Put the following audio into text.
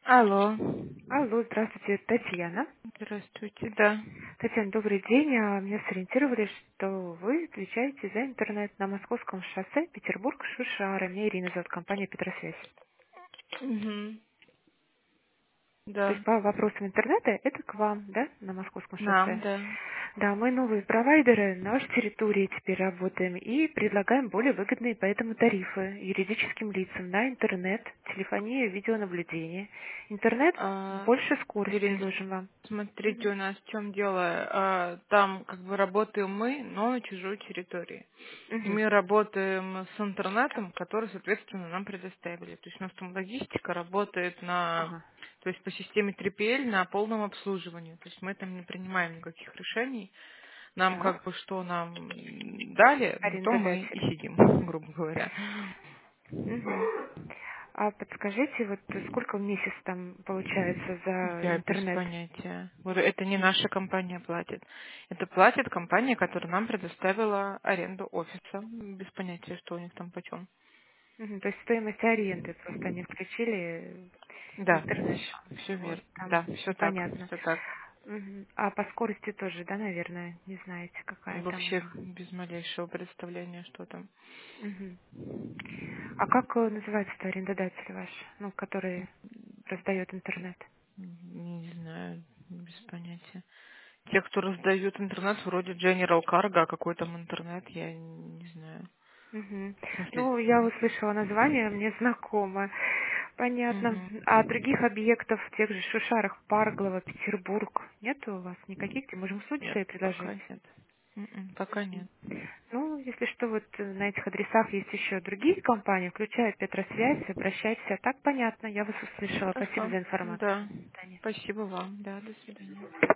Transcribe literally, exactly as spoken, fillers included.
Алло. Алло, здравствуйте, Татьяна. Здравствуйте, да. Татьяна, добрый день. А, Меня сориентировали, что вы отвечаете за интернет на Московском шоссе Петербург-Шушара. Меня Ирина зовут, компания Петросвязь. Угу. То Да. есть по вопросам интернета это к вам, да, на Московском Нам, шоссе? да. Да, мы новые провайдеры на вашей территории теперь работаем и предлагаем более выгодные поэтому тарифы юридическим лицам на интернет, телефонию, видеонаблюдение. Интернет А, больше скорости Ирина, предложим вам. смотрите, Мгм. у нас в чем дело. А, там как бы работаем мы, но на чужой территории. И Мгм. мы работаем с интернетом, который, соответственно, нам предоставили. То есть у нас там логистика работает на, Ага, то есть по системе три пи эл на полном обслуживании. То есть мы там не принимаем никаких решений. Нам так. как бы что нам дали, на то мы и Арендодатель. сидим, грубо говоря. Мгм. А подскажите, вот сколько в месяц там получается за Я без интернет? понятия. Говорю, это не наша компания платит. Это платит компания, которая нам предоставила аренду офиса. Без понятия, что у них там почем. Мгм, то есть стоимость аренды просто они включили Да, интернет. все Вот, верно. там Да, все так, непонятно. все так. Мгм. А по скорости тоже, да, наверное, не знаете, какая там. Вообще без малейшего представления, что там. Мгм. А как э, называется арендодатель ваш, ну, который раздает интернет? Не знаю, без понятия. Те, кто раздают интернет, вроде General Cargo, а какой там интернет, я не знаю. Мгм. В смысле? Ну, я услышала название, мне знакомо. Понятно. Мгм. А других объектов в тех же Шушарах, Парглово, Петербург нет у вас никаких, где можем услуги Нет, свои предложить? пока нет. М-м, пока нет. Ну, если что, вот э, на этих адресах есть еще другие компании, включая Петросвязь, обращайтесь. А так понятно, я вас услышала. Спасибо Хорошо. за информацию. Да. До свидания. Спасибо вам. Да, до свидания.